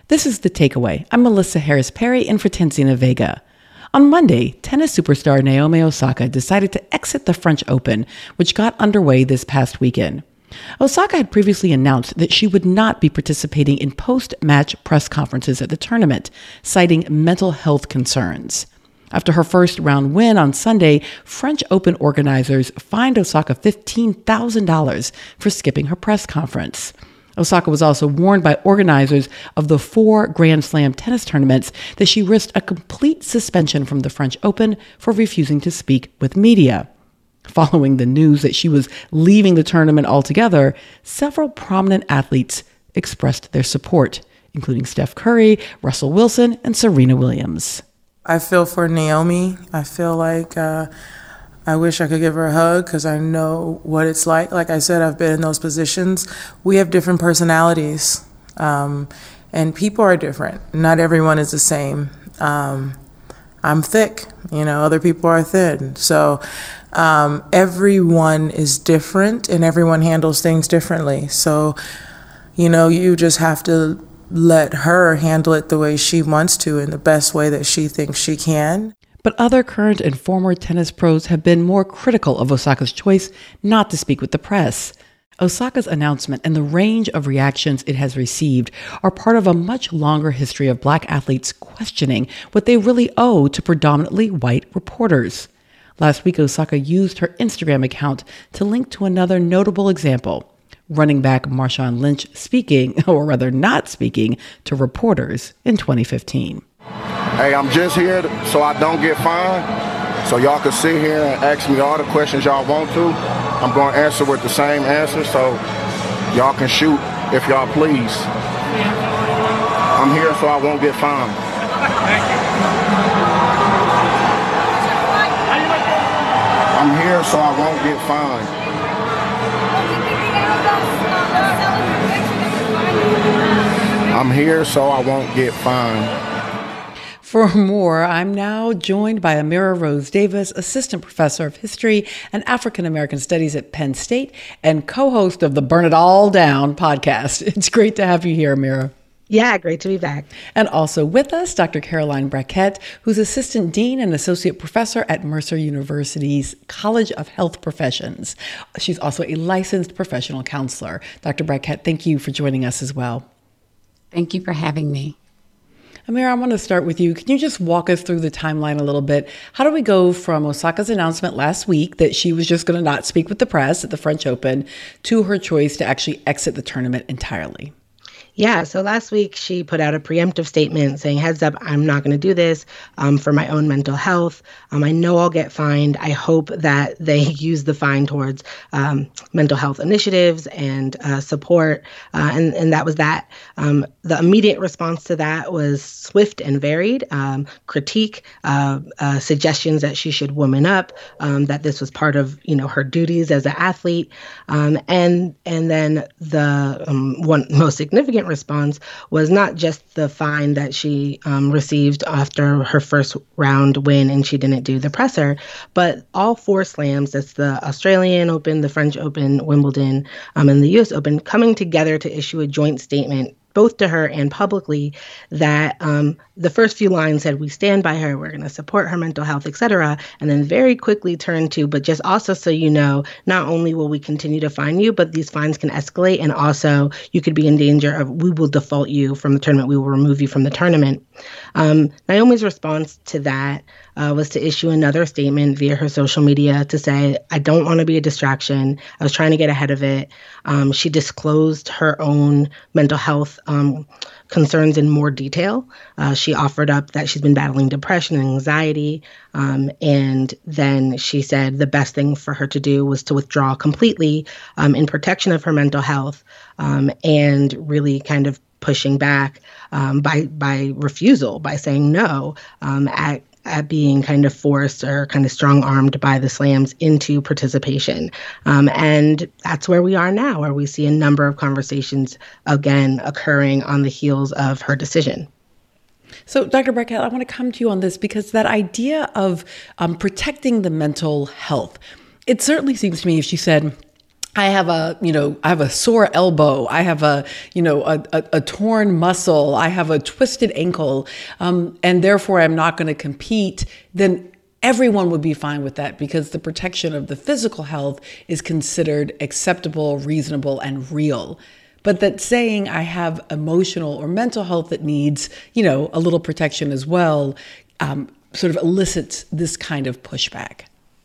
This is The Takeaway. I'm Melissa Harris Perry in for Tenzina Vega. On Monday, tennis superstar Naomi Osaka decided to exit the French Open, which got underway this past weekend. Osaka had previously announced that she would not be participating in post-match press conferences at the tournament, citing mental health concerns. After her first round win on Sunday, French Open organizers fined Osaka $15,000 for skipping her press conference. Osaka was also warned by organizers of the 4 Grand Slam tennis tournaments that she risked a complete suspension from the French Open for refusing to speak with media. Following the news that she was leaving the tournament altogether, several prominent athletes expressed their support, including Steph Curry, Russell Wilson, and Serena Williams. I feel for Naomi. I feel like I wish I could give her a hug because I know what it's like. Like I said, I've been in those positions. We have different personalities, and people are different. Not everyone is the same. I'm thick, other people are thin. So everyone is different and everyone handles things differently. So, you just have to let her handle it the way she wants to in the best way that she thinks she can. But other current and former tennis pros have been more critical of Osaka's choice not to speak with the press. Osaka's announcement and the range of reactions it has received are part of a much longer history of Black athletes questioning what they really owe to predominantly white reporters. Last week, Osaka used her Instagram account to link to another notable example, running back Marshawn Lynch speaking, or rather not speaking, to reporters in 2015. Hey, I'm just here so I don't get fined, so y'all can sit here and ask me all the questions y'all want to. I'm going to answer with the same answer, so y'all can shoot if y'all please. I'm here so I won't get fined. I'm here so I won't get fined. I'm here so I won't get fined. For more, I'm now joined by Amira Rose Davis, Assistant Professor of History and African American Studies at Penn State and co-host of the Burn It All Down podcast. It's great to have you here, Amira. Yeah, great to be back. And also with us, Dr. Caroline Brackett, who's Assistant Dean and Associate Professor at Mercer University's College of Health Professions. She's also a licensed professional counselor. Dr. Brackett, thank you for joining us as well. Thank you for having me. Amira, I want to start with you. Can you just walk us through the timeline a little bit? How do we go from Osaka's announcement last week that she was just going to not speak with the press at the French Open to her choice to actually exit the tournament entirely? Yeah, so last week she put out a preemptive statement saying, heads up, I'm not going to do this for my own mental health. I know I'll get fined. I hope that they use the fine towards mental health initiatives and support. And that was that. The immediate response to that was swift and varied. Critique, suggestions that she should woman up, that this was part of, her duties as an athlete. And then the one most significant response was not just the fine that she received after her first round win and she didn't do the presser, but all 4 slams, that's the Australian Open, the French Open, Wimbledon, and the US Open, coming together to issue a joint statement both to her and publicly that the first few lines said, we stand by her, we're going to support her mental health, et cetera, and then very quickly turned to, but just also so you know, not only will we continue to fine you, but these fines can escalate, and also you could be in danger of, we will default you from the tournament, we will remove you from the tournament. Naomi's response to that was to issue another statement via her social media to say, I don't want to be a distraction. I was trying to get ahead of it. She disclosed her own mental health concerns in more detail. She offered up that she's been battling depression and anxiety. And then she said the best thing for her to do was to withdraw completely in protection of her mental health and really kind of pushing back by refusal, by saying no at being kind of forced or kind of strong-armed by the slams into participation. And that's where we are now, where we see a number of conversations, again, occurring on the heels of her decision. So, Dr. Brackett, I want to come to you on this because that idea of protecting the mental health, it certainly seems to me if she said, I have a sore elbow. I have a torn muscle. I have a twisted ankle, and therefore I'm not going to compete. Then everyone would be fine with that because the protection of the physical health is considered acceptable, reasonable, and real. But that saying I have emotional or mental health that needs, a little protection as well, sort of elicits this kind of pushback.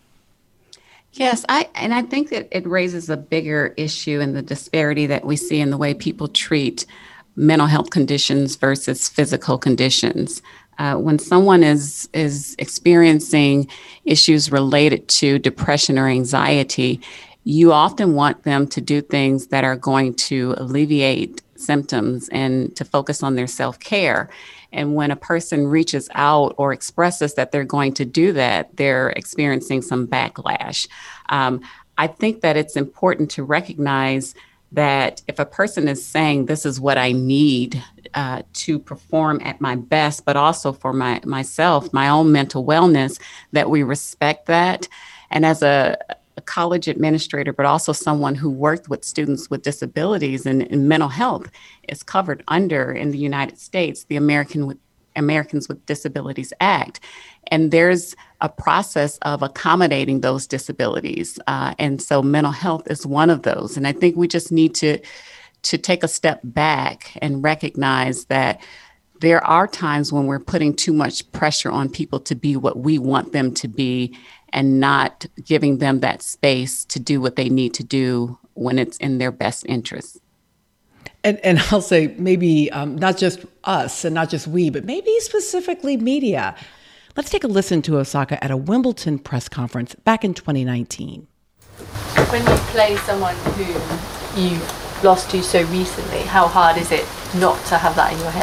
Yes, I think that it raises a bigger issue in the disparity that we see in the way people treat mental health conditions versus physical conditions. When someone is experiencing issues related to depression or anxiety, you often want them to do things that are going to alleviate symptoms and to focus on their self-care. And when a person reaches out or expresses that they're going to do that, they're experiencing some backlash. I think that it's important to recognize that if a person is saying, this is what I need to perform at my best, but also for myself, my own mental wellness, that we respect that. And as a college administrator, but also someone who worked with students with disabilities and mental health is covered under, in the United States, the Americans with Disabilities Act. And there's a process of accommodating those disabilities. And so mental health is one of those. And I think we just need to take a step back and recognize that there are times when we're putting too much pressure on people to be what we want them to be and not giving them that space to do what they need to do when it's in their best interest. And I'll say maybe not just us and not just we, but maybe specifically media. Let's take a listen to Osaka at a Wimbledon press conference back in 2019. When you play someone who you lost to so recently, how hard is it not to have that in your head?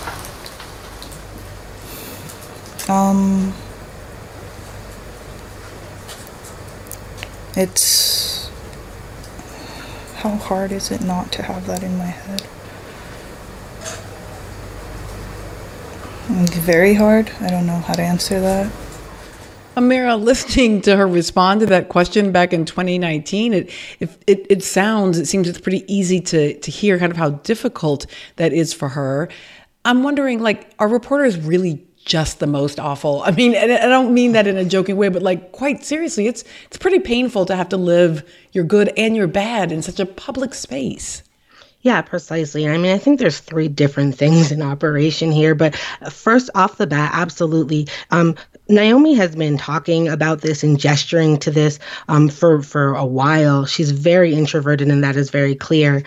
It's, how hard is it not to have that in my head? Very hard. I don't know how to answer that. Amira, listening to her respond to that question back in 2019, it seems it's pretty easy to hear kind of how difficult that is for her. I'm wondering, are reporters really just the most awful? I mean, and I don't mean that in a joking way, but quite seriously, it's pretty painful to have to live your good and your bad in such a public space. Yeah, precisely. I mean, I think there's three different things in operation here. But first off the bat, absolutely. Naomi has been talking about this and gesturing to this for a while. She's very introverted, and that is very clear.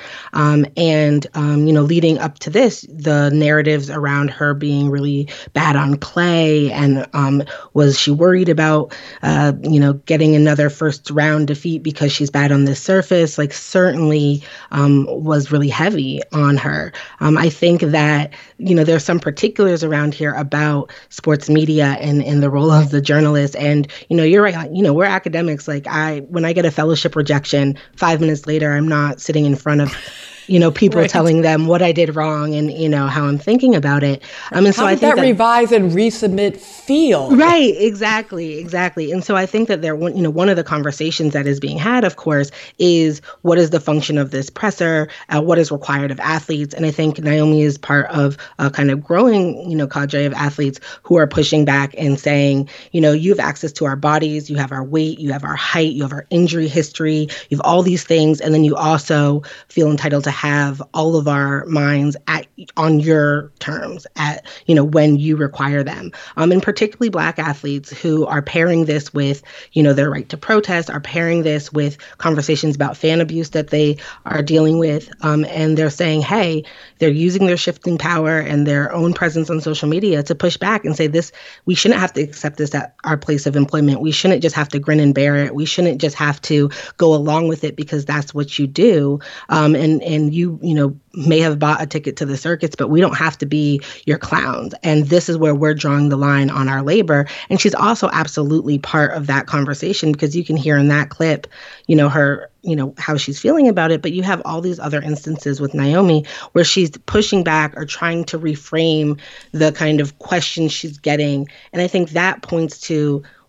Leading up to this, the narratives around her being really bad on clay, and was she worried about getting another first round defeat because she's bad on this surface? Certainly was really heavy on her. I think that there's some particulars around here about sports media and the role of the journalist. And, you're right. We're academics. When I get a fellowship rejection, 5 minutes later, I'm not sitting in front of, people right. telling them what I did wrong and, how I'm thinking about it. So I think that revise and resubmit feel. Right. Exactly. And so I think that one of the conversations that is being had, of course, is what is the function of this presser? What is required of athletes? And I think Naomi is part of a kind of growing, cadre of athletes who are pushing back and saying, you have access to our bodies, you have our weight, you have our height, you have our injury history, you have all these things. And then you also feel entitled to have all of our minds on your terms when you require them. And particularly Black athletes who are pairing this with, their right to protest, are pairing this with conversations about fan abuse that they are dealing with. And they're saying, hey, they're using their shifting power and their own presence on social media to push back and say this, we shouldn't have to accept this at our place of employment. We shouldn't just have to grin and bear it. We shouldn't just have to go along with it because that's what you do. And you may have bought a ticket to the circuits, but we don't have to be your clowns. And this is where we're drawing the line on our labor. And she's also absolutely part of that conversation because you can hear in that clip, her, how she's feeling about it. But you have all these other instances with Naomi where she's pushing back or trying to reframe the kind of questions she's getting. And I think that points to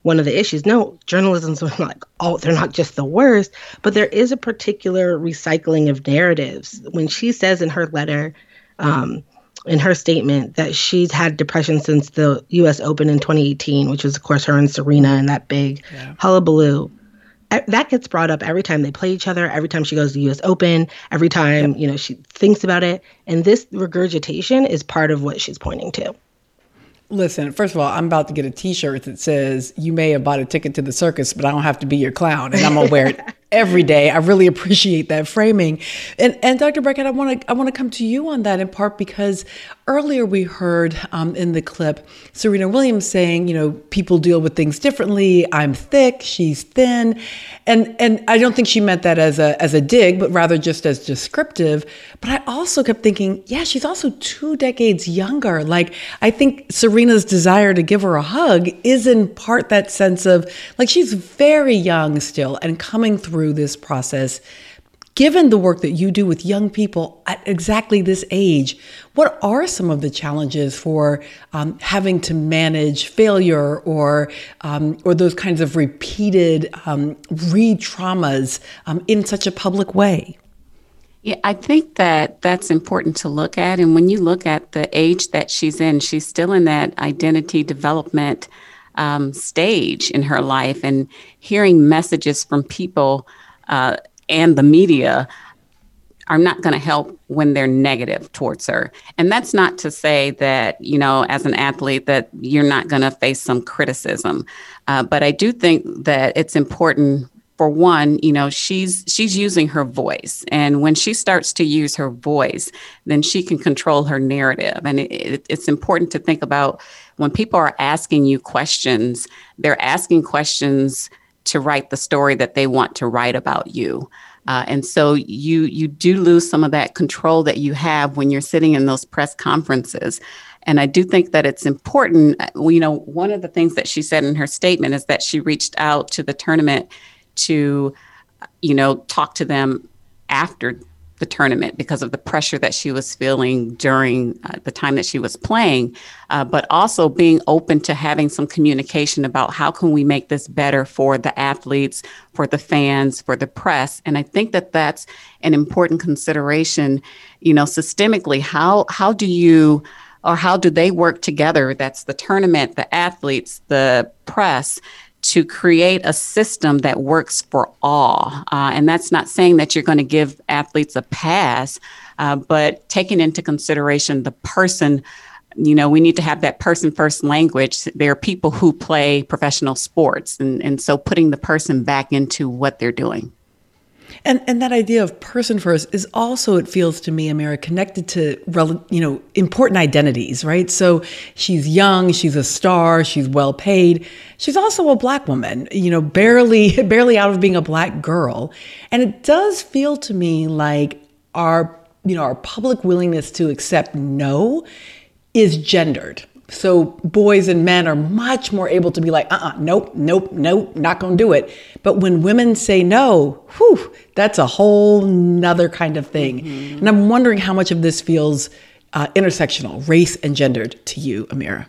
one of the issues. No, journalism's like, they're not just the worst, but there is a particular recycling of narratives. When she says in her letter, in her statement, that she's had depression since the U.S. Open in 2018, which was, of course, her and Serena and that big hullabaloo. That gets brought up every time they play each other, every time she goes to the U.S. Open, every time, she thinks about it. And this regurgitation is part of what she's pointing to. Listen, first of all, I'm about to get a T-shirt that says, "You may have bought a ticket to the circus, but I don't have to be your clown." And I'm going to wear it every day. I really appreciate that framing. And Dr. Brackett, I want to come to you on that, in part because earlier we heard in the clip Serena Williams saying, people deal with things differently. I'm thick, she's thin. And I don't think she meant that as a dig, but rather just as descriptive. But I also kept thinking, she's also 2 decades younger. Like, I think Serena's desire to give her a hug is in part that sense of, like, she's very young still and coming through this process. Given the work that you do with young people at exactly this age, what are some of the challenges for having to manage failure or those kinds of repeated re-traumas in such a public way? Yeah, I think that's important to look at. And when you look at the age that she's in, she's still in that identity development stage in her life, and hearing messages from people and the media are not going to help when they're negative towards her. And that's not to say that, as an athlete, that you're not going to face some criticism. But I do think that it's important. For one, she's using her voice. And when she starts to use her voice, then she can control her narrative. And it's important to think about when people are asking you questions, they're asking questions to write the story that they want to write about you. And so you do lose some of that control that you have when you're sitting in those press conferences. And I do think that it's important. One of the things that she said in her statement is that she reached out to the tournament to, talk to them after the tournament because of the pressure that she was feeling during the time that she was playing, but also being open to having some communication about how can we make this better for the athletes, for the fans, for the press. And I think that that's an important consideration, systemically. How do they work together? That's the tournament, the athletes, the press, to create a system that works for all. And that's not saying that you're going to give athletes a pass, but taking into consideration the person. We need to have that person first language. There are people who play professional sports, and so putting the person back into what they're doing. And that idea of person first is also, it feels to me, Amira, connected to, important identities, right? So she's young, she's a star, she's well paid. She's also a Black woman, barely out of being a Black girl. And it does feel to me like our public willingness to accept no is gendered. So boys and men are much more able to be like, nope, not going to do it. But when women say no, that's a whole nother kind of thing. Mm-hmm. And I'm wondering how much of this feels intersectional, race and gendered to you, Amira.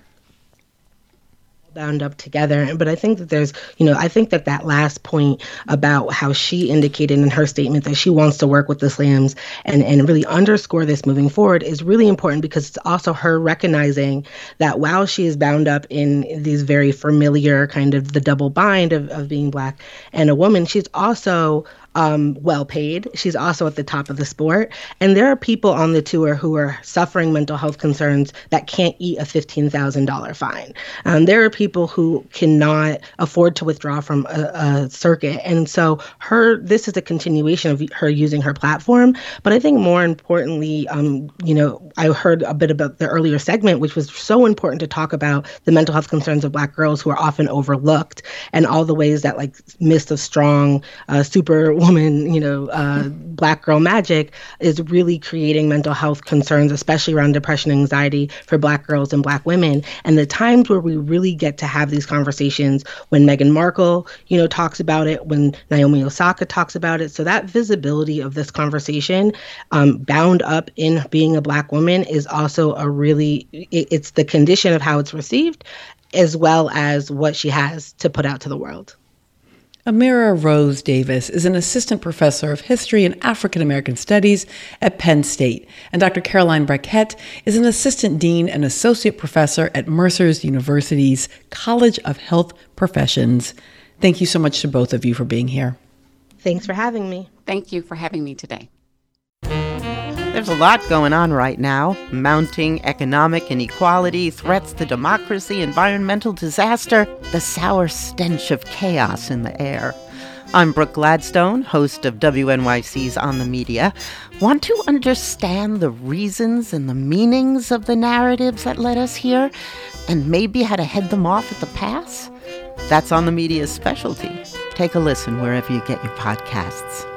Bound up together. But I think that there's, I think that last point about how she indicated in her statement that she wants to work with the Slams and really underscore this moving forward is really important, because it's also her recognizing that while she is bound up in these very familiar kind of the double bind of being Black and a woman, she's also well paid. She's also at the top of the sport. And there are people on the tour who are suffering mental health concerns that can't eat a $15,000 fine. There are people who cannot afford to withdraw from a circuit. And so this is a continuation of her using her platform. But I think more importantly, I heard a bit about the earlier segment, which was so important to talk about the mental health concerns of Black girls who are often overlooked, and all the ways that Miss of Strong, Superwoman, Black girl magic is really creating mental health concerns, especially around depression and anxiety for Black girls and Black women. And the times where we really get to have these conversations, when Meghan Markle, talks about it, when Naomi Osaka talks about it. So that visibility of this conversation bound up in being a Black woman is also it's the condition of how it's received. as well as what she has to put out to the world. Amira Rose Davis is an assistant professor of history and African American studies at Penn State, and Dr. Caroline Brackett is an assistant dean and associate professor at Mercer University's College of Health Professions. Thank you so much to both of you for being here. Thanks for having me. Thank you for having me today. There's a lot going on right now. Mounting economic inequality, threats to democracy, environmental disaster, the sour stench of chaos in the air. I'm Brooke Gladstone, host of WNYC's On the Media. Want to understand the reasons and the meanings of the narratives that led us here, and maybe how to head them off at the pass? That's On the Media's specialty. Take a listen wherever you get your podcasts.